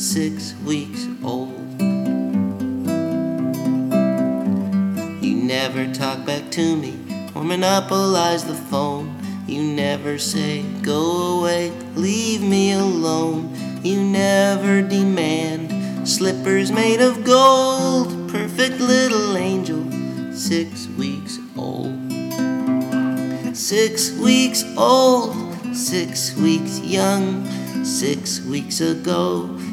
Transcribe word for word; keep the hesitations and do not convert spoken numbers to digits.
six weeks old. You never talk back to me or monopolize the phone. You never say, go away, leave me alone. You never demand slippers made of gold. Perfect little angel, six weeks old. Six weeks old, six weeks young, six weeks ago